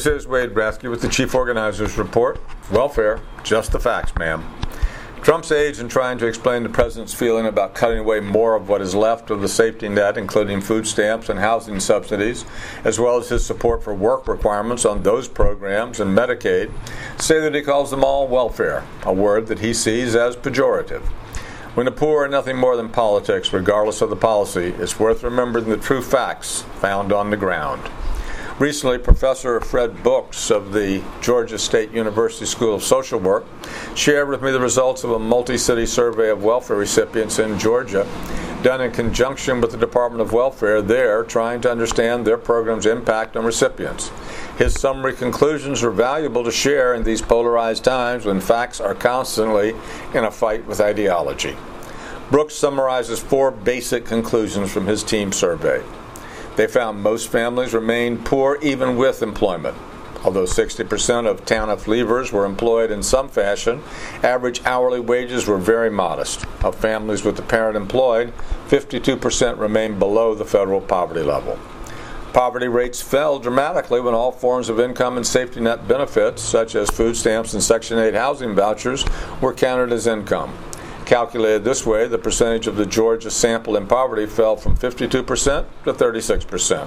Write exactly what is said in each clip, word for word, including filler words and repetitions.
This is Wade Brathke with the Chief Organizer's Report. Welfare, just the facts, ma'am. Trump's aides, in trying to explain the president's feeling about cutting away more of what is left of the safety net, including food stamps and housing subsidies, as well as his support for work requirements on those programs and Medicaid, say that he calls them all welfare, a word that he sees as pejorative. When the poor are nothing more than politics, regardless of the policy, it's worth remembering the true facts found on the ground. Recently, Professor Fred Books of the Georgia State University School of Social Work shared with me the results of a multi-city survey of welfare recipients in Georgia, done in conjunction with the Department of Welfare there, trying to understand their program's impact on recipients. His summary conclusions are valuable to share in these polarized times when facts are constantly in a fight with ideology. Brooks summarizes four basic conclusions from his team survey. They found most families remained poor even with employment. Although sixty percent of TANF leavers were employed in some fashion, average hourly wages were very modest. Of families with the parent employed, fifty-two percent remained below the federal poverty level. Poverty rates fell dramatically when all forms of income and safety net benefits, such as food stamps and Section eight housing vouchers, were counted as income. Calculated this way, the percentage of the Georgia sample in poverty fell from fifty-two percent to thirty-six percent.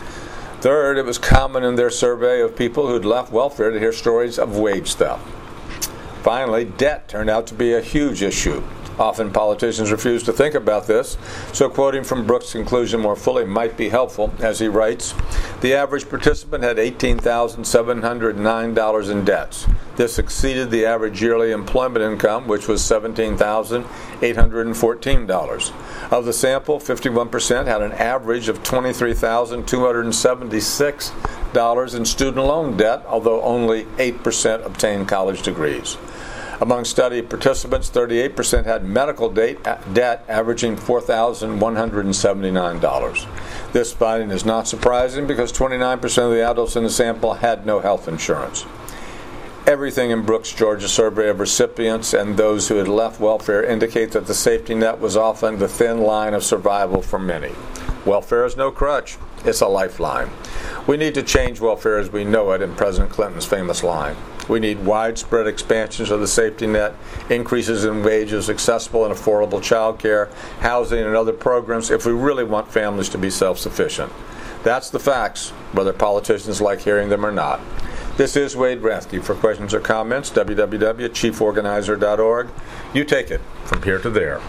Third, it was common in their survey of people who'd left welfare to hear stories of wage theft. Finally, debt turned out to be a huge issue. Often politicians refuse to think about this, so quoting from Brooks' conclusion more fully might be helpful, as he writes, "The average participant had eighteen thousand seven hundred nine dollars in debts. This exceeded the average yearly employment income, which was seventeen thousand eight hundred fourteen dollars. Of the sample, fifty-one percent had an average of twenty-three thousand two hundred seventy-six dollars in student loan debt, although only eight percent obtained college degrees. Among study participants, thirty-eight percent had medical debt averaging four thousand one hundred seventy-nine dollars. This finding is not surprising because twenty-nine percent of the adults in the sample had no health insurance. Everything in Brooks' Georgia survey of recipients and those who had left welfare indicate that the safety net was often the thin line of survival for many. Welfare is no crutch, it's a lifeline. We need to change welfare as we know it, in President Clinton's famous line. We need widespread expansions of the safety net, increases in wages, accessible and affordable child care, housing, and other programs if we really want families to be self-sufficient. That's the facts, whether politicians like hearing them or not. This is Wade Brathke. For questions or comments, w w w dot chief organizer dot org. You take it from here to there.